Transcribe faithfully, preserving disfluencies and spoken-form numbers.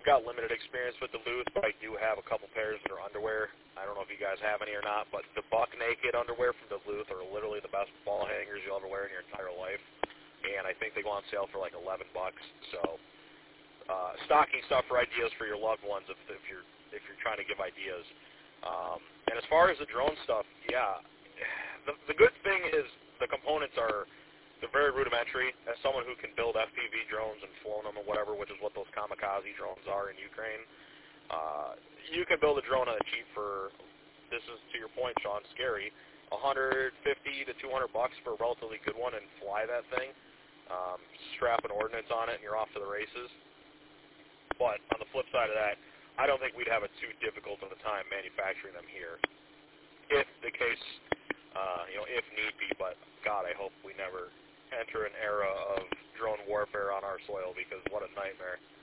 I've got limited experience with Duluth, but I do have a couple pairs that are underwear. I don't know if you guys have any or not, but the Buck Naked underwear from Duluth are literally the best ball hangers you'll ever wear in your entire life. And I think they go on sale for like eleven bucks. So uh, stocking stuff for ideas for your loved ones if, if you're if you're trying to give ideas. Um, and as far as the drone stuff, yeah, the, the good thing is the components are they're very rudimentary. As someone who can build F P V drones and flown them or whatever, which is what those kamikaze drones are in Ukraine, uh, you can build a drone on a cheap for, this is to your point, Sean, scary, one hundred fifty to two hundred bucks for a relatively good one and fly that thing. Um, strap an ordnance on it and you're off to the races. But on the flip side of that, I don't think we'd have it too difficult of a time manufacturing them here, if the case, uh, you know, if need be. But God, I hope we never enter an era of drone warfare on our soil, because what a nightmare.